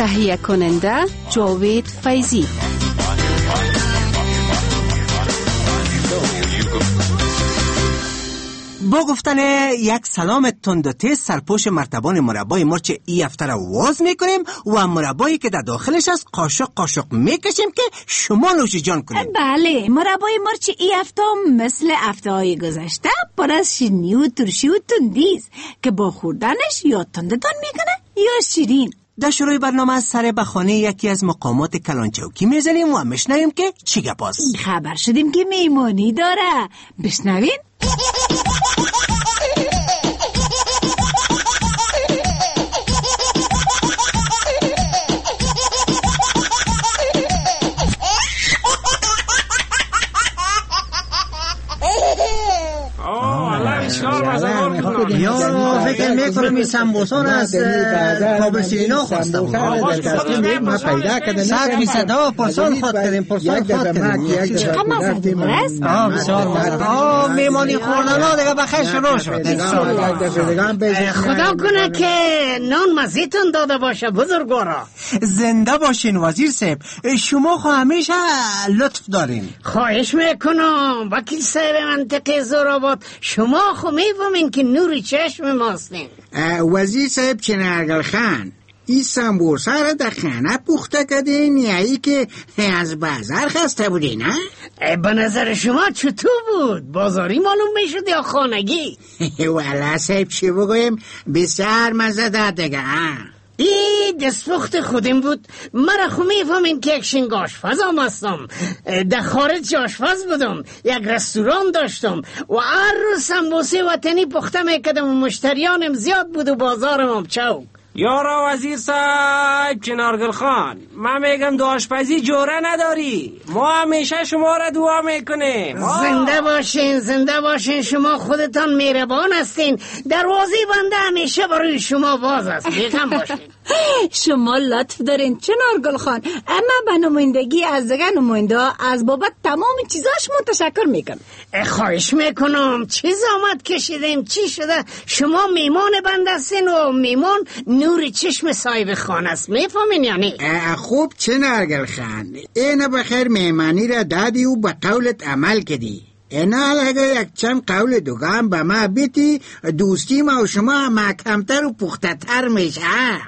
تهیه کننده جاوید فیضی. با گفتن یک سلام تند و تیز سرپوش مرتبان مربای مرچ ای هفته را واز میکنیم و مربایی که در داخلش است قاشق قاشق میکشیم که شما نوش جان کنیم. بله، مربای مرچ ای هفته مثل هفته‌های گذشته پر از شیرینی و ترشی و تندیست که با خوردنش یا تندتان میکنه یا شیرین. در شروع برنامه از سر به خانه یکی از مقامات کلانچوکی میزنیم و میشنویم که چی گپاست. خبر شدیم که میمانی داره، بشنوین. یا فکر میکنم این سمبوسان از کابل سیرینا خواستم. ما پیدا کردن 122 پرسان خود کردیم. چقدر مزه برست؟ بسیار میمانی خوردن ها دیگه بخیر شروع شد. خدا کنه که نان مزیتون داده باشه بزرگوارا. زنده باشین وزیر صاحب، شما خو همیشه لطف دارین. خواهش میکنم وکیل صاحب منطقه زورآباد، شما خو میفهمین که نوری چشم ماستین. وزیر صاحب چنرگل خان، این سمبوسه را در خانه پخته کردین یا ای که از بازار خسته بودین؟ به نظر شما چطور بود؟ بازاری معلوم میشد یا خانگی؟ والا صاحب چی بگویم، بسیار مزه داد دیگه. این دستپخت خودم بود. مرا خو میفهمین که یک شنگ آشپز هم هستم، در خارج آشپز بودم، یک رستوران داشتم و هر روز سمبوسه وطنی پخته میکردم و مشتریانم زیاد بود و بازارم هم چوک. یارا وزیر صاحب چنارگل خان، من میگم دو آشپزی جوره نداری، ما همیشه شما را دعا میکنیم. زنده باشین، زنده باشین، شما خودتان مهربان هستین، دروازه بنده همیشه برای شما باز است، بیغم باشین. شما لطف دارین چنارگل خان، اما به نمایندگی از دیگه نماینده از بابت تمام چیزاش متشکر میکنم. خواهش میکنم، چه زحمت کشیدین، چی شده؟ شما میمان بنده هستین و میمان نور چشم صاحب خانه است، میفهمین یعنی؟ خوب چنرگل خان، این بخیر میمانی را دادی و به قولت عمل کردی. اینا اگه یک چند قول دوگان به ما بیتی، دوستی ما و شما محکمتر و پختتر میشه.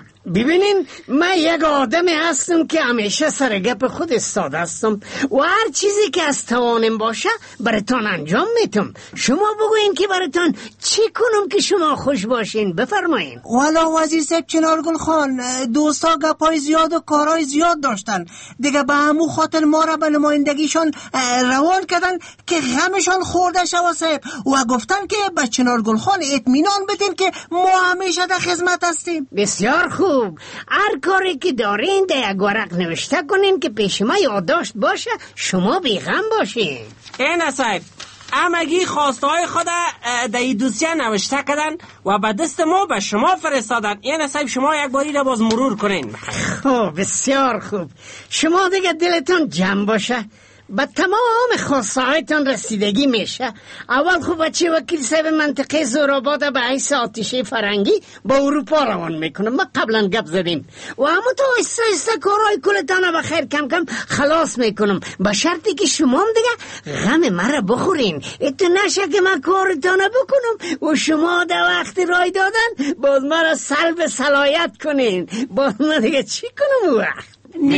ببینین، من یک آدمی هستم که همیشه سر گپ خود استاده هستم و هر چیزی که از توانم باشه براتان انجام میتم. شما بگوین که براتان چی کنم که شما خوش باشین، بفرمایین. والا وزیر صاحب چنارگل خان، دوستا گپای زیاد و کارهای زیاد داشتن دیگه، به همو خاطر ما را به نمایندگیشان روان کردن که غمشان خورده شوه صاحب و گفتن که به چنارگل خان اطمینان بدین که ما همیشه در خدمت هستیم. بسیار خوب، هر کاری که دارین در یک ورق نوشته کنین که پیش ما یادداشت باشه، شما بیغم باشین. این صاحب همگی خواسته های خود در این دوسیه نوشته کردن و به دست ما به شما فرستادن. این صاحب شما یک باری را باز مرور کنین. خوب، بسیار خوب، شما دیگه دلتون جمع باشه، به تمام خواسته هایتان رسیدگی میشه. اول خوب بچه وکیل صاحب منطقه زورآباد به حیث آتیشه فرنگی با اروپا روان میکنم. ما قبلا گپ زدیم و همون تو ایسته ایسته کارهای کلتان به خیر کم کم خلاص میکنم، به شرطی که شما هم دیگه غم مرا بخورین. اتو نشه که من کارتان بکنم و شما در وقت رای دادن باز مرا سلب صلاحیت کنین، باز من دیگه چی کنم او وقت؟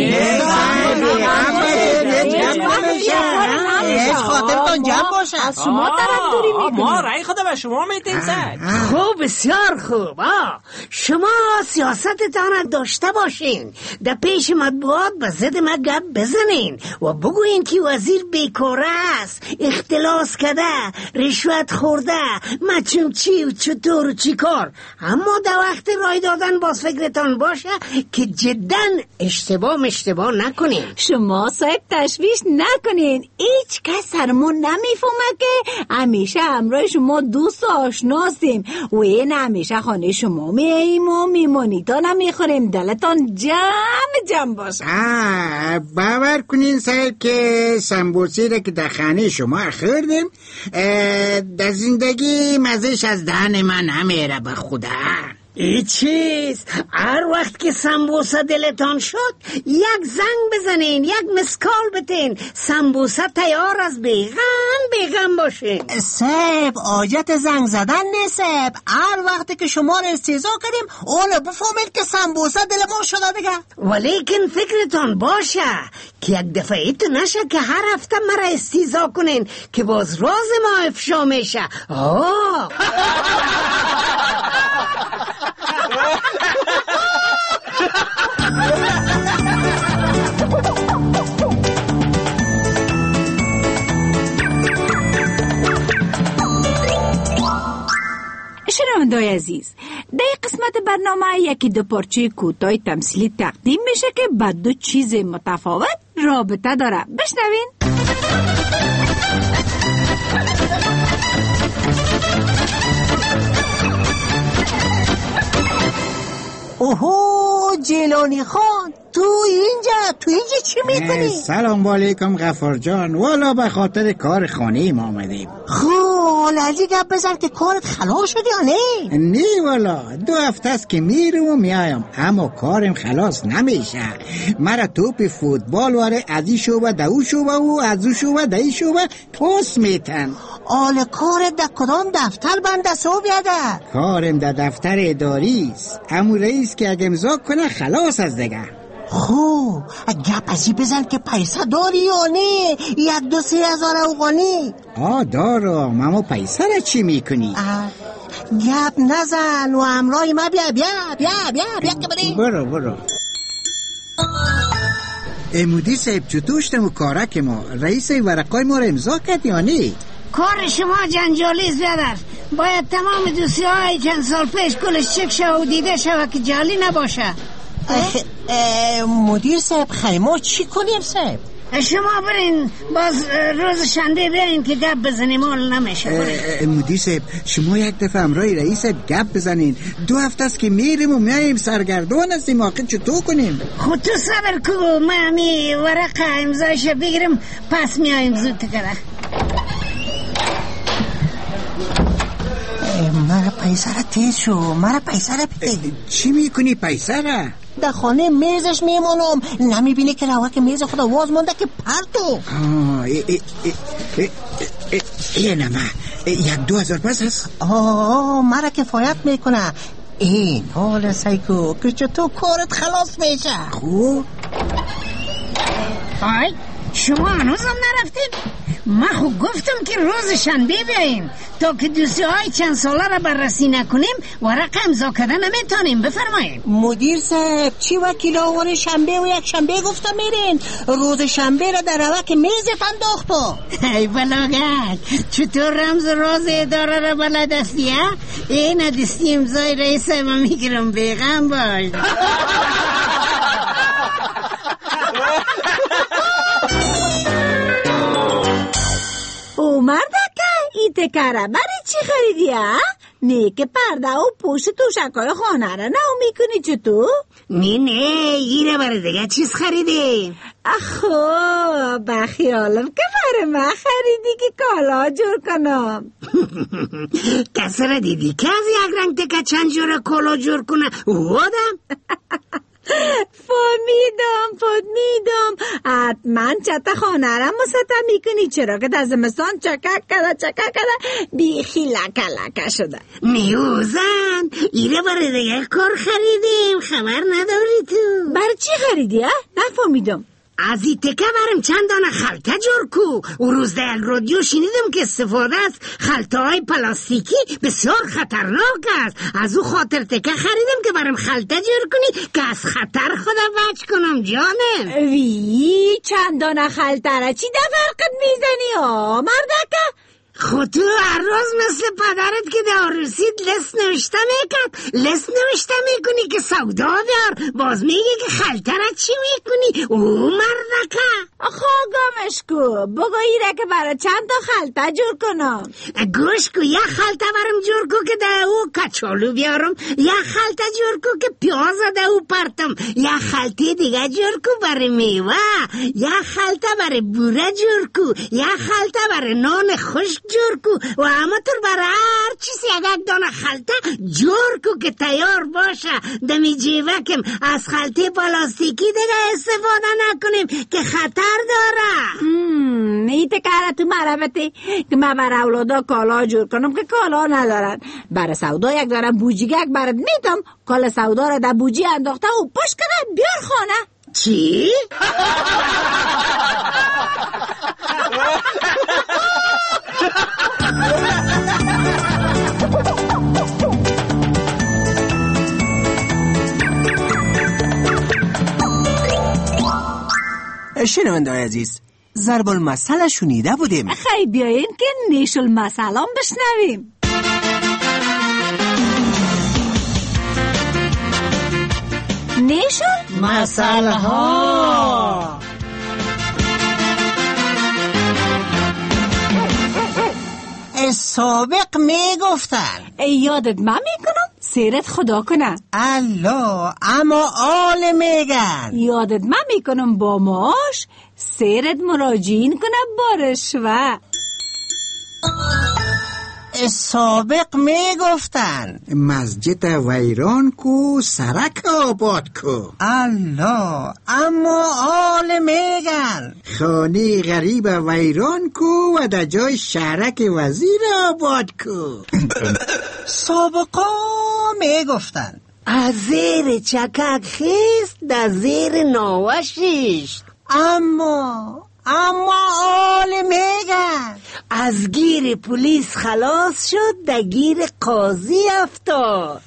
خاطرتان جمع باشه. از شما طرف دوری میکنم. ما رای خود به شما میتیم سر. خوب، بسیار خوب. شما سیاستتان داشته باشین، در پیش مطبوعات به ضد ما گپ بزنین و بگوین که وزیر بیکاره است، اختلاس کرده، رشوت خورده، مچون چی و چطور و چی کار. اما در وقت رای دادن باز فکرتان باشه که جداً اشتباه نکنین. شما صاحب تشویش نکنین، هیچ کس سرمون نمیفهمه که همیشه همراه شما دوست و آشناستیم و این همیشه خانه شما میاییم و میمانیتان هم میخوریم. دلتان جمع باشه. باور کنین صاحب که سمبوسی را که در خانه شما خوردیم در زندگی مزهش از دهن من نمیره به خدا. ای چیز هر وقت که سمبوسه دلتان شد یک زنگ بزنین، یک مسکال بتین، سمبوسه تیار از بیغم باشین. سیب آجت زنگ زدن نیست سیب، هر وقتی که شما رو استیزا کردیم اون بفهمید که سمبوسه دل ما شده دیگه. ولیکن فکرتان باشه که یک دفعه تو نشه که هر هفته مرا استیزا کنین که باز راز ما افشا میشه. شنونده‌های عزیز، در قسمت برنامه یکی دو پارچه کوتاه تمثیلی تقدیم میشه که با دو چیز متفاوت رابطه داره. بشنوین. اوهو جیلانی خان، تو اینجا چی میکنی؟ سلام علیکم غفار جان، والا به خاطر کار خانه ما آمدیم. خب لازی گپ بزن که کارت خلاص شد یا نه؟ نه والا 2 هفته است که میرم و میایم، اما کارم خلاص نمیشه. مرا توپ فوتبال واره از این شعبه دو شعبه و از اون شعبه دهی شعبه پاس میتن. آل کارت در کدام دفتر بنده سو بیاده؟ کارم در دفتر اداری است، امو رئیس که اگه امضا کنه خلاص از دیگه. خب گپ ازی بزن که پیسه داری یا نه؟ 1-2-3 هزار افغانی. دارم، اما پیسه را چی میکنی؟ گپ نزن و همراهی ما بیا که بری. برو امودی صاحب چطوشتم و کارک ما رئیس ورقای ما را امضا کرد یا نه؟ کار شما جنجالیست بیادر، باید تمام دوسیه‌های چند سال پیش کلش چک شد و دیده شد که جعلی نباشه. مدیر صاحب خیمه چی کنیم صاحب؟ شما برین باز روز شنبه برین که گپ بزنیم، حال نمیشه. مدیر صاحب شما یک دفعه همراه رئیس گپ بزنین، 2 هفته است که میریم و میایم سرگردان هستیم، آخه چطور کنیم؟ خود تو صبر کو، من همی ورقه امضایش بگیرم پس میایم زود تکره. مرا پیسه را تیز شو، مرا پیسه را بده. چی میکنی پیسه را؟ در خانه میزش میمونم، نمیبینی که روح که میز خدا واز مونده که پرتو. اینه ما 1-2 هزار پس هست. مرا کفایت میکنه. این حال سایکو که چطور کارت خلاص میشه. خوب شما هنوزم نرفتید؟ من خوب گفتم که روز شنبه بیاییم تا که دوسیه‌های چند ساله را بررسی نکنیم ورقه امضا کردن نمیتونیم. بفرمایید. مدیر صاحب چی وکیل آور شنبه و یک شنبه گفتم میرین، روز شنبه را در روک میزت انداختو. ای بلاگت، چطور رمز راز اداره را بلد هستی؟ این دستی امضای رئیس ما میگیرم، بیغم باش. او مردکه این تکره برای چی خریدی ها؟ نه که پرده و پوش توشکای خانه را نو میکنی چطور؟ نه ایره برای دیگه چیز خریدی؟ خب بخیالم که برای من خریدی که کالا جور کنم. کسی را دیدی که از یک رنگ تکه چند جور کالا جور کنه؟ وادم فهمیدم حتما چت خانه را مسطح میکنی، چرا که در زمستان چکک کده بیخی لکه شده. نیوزن ایره برای دیگه کار خریدیم، خبر نداری تو؟ برای چی خریدی ها؟ نفهمیدم. از این تکه برم چند دانه خلطه جور کو. او روز در رادیو شنیدم که استفاده از خلطه های پلاستیکی بسیار خطرناک است. از او خاطر تکه خریدم که برم خلطه جور کنی که از خطر خودم بچ کنم جانم. وی چند دانه خلطه را چی در فرقت میزنی ها مردکه؟ خود تو هر روز مثل پدرت که در رسید لست نوشته میکرد، لست نوشته میکنی که سودا بیار، باز میگه که خلطه را چی میکنی؟ او مردکه گامش کو بگو ایره که برای چند تا خلطه جور کنم. گوش کو، یک خلطه برم جور کو که در او کچالو بیارم، یک خلطه جور کو که پیاز در او پرتم، یک خلطه دیگه جور کو برای میوه، یک خلطه برای بوره جور کو، یک خلطه برای نان خشک جور کو و همطور برای هر چیزی یک دانه خلطه جور کو که تیار باشه. دمی جیوکم از خلطه پلاستیکی دیگه استفاده نکنیم که خطر داره. نیته کاره تو مربطی که من برای اولادا کالا جور کنم که کالا ندارن. برای سودا یک دارم بوجیگک برات میدم، کال سودا را در بوجی انداخته و پاش کنه بیار خانه. چی؟ شنونده‌های عزیز، ضرب المثل شنیده بودیم. خیلی بیاین که نیش المثلان بشنویم. نیش المثل ها. سابق میگفتن یادت من میکنم سیرت خدا کنه. الله، اما آل میگن یادت من میکنم با معاش سیرت مراجعین کنه با رشوه. سابق میگفتن مسجد ویران کو سرک آباد کو. الله، اما آل میگن خانه غریب ویران کو و در جای شهرک وزیر آباد کو. سابقا میگفتن از زیر چکک خیست در زیر ناوشیشت. اما آل میگن از گیر پلیس خلاص شد در گیر قاضی افتاد.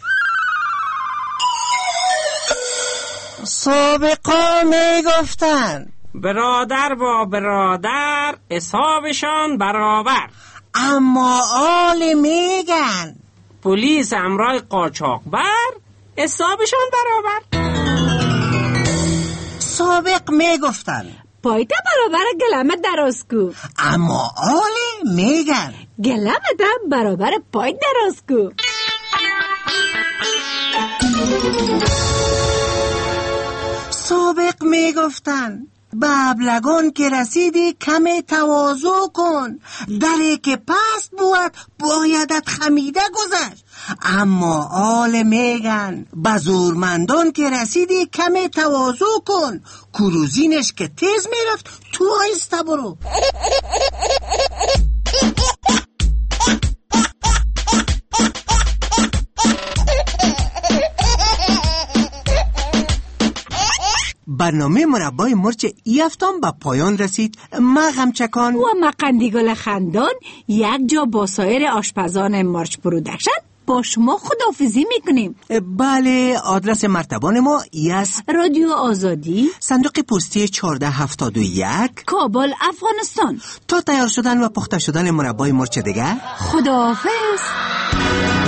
سابقا میگفتن برادر با برادر حسابشان برابر. اما آل میگن پلیس همراه قاچاقبر حسابشان برابر. سابق میگفتن پایتا برابر گلمت دراز کو. اما آل میگن گلمت برابر پای دراز کو. سابق میگفتن به ابلگان که رسیدی کم تواضع کن، دری که پست بود بایدت خمیده گذشت. اما آل میگن به زورمندان که رسیدی کم تواضع کن، کروزینش که تیز میرفت تو آیسته برو. برنامه مربای مرچ ای هفتم به پایان رسید. ما غمچکان و ما قندیگل خندان یک جا با سایر آشپزان مارچ پرودکشن با شما خداحافظی میکنیم. بله، آدرس مرتبان ما ای است: رادیو آزادی، صندوق پستی 1471، کابل، افغانستان. تا تیار شدن و پخته شدن مربای مرچ دیگه، خداحافظ.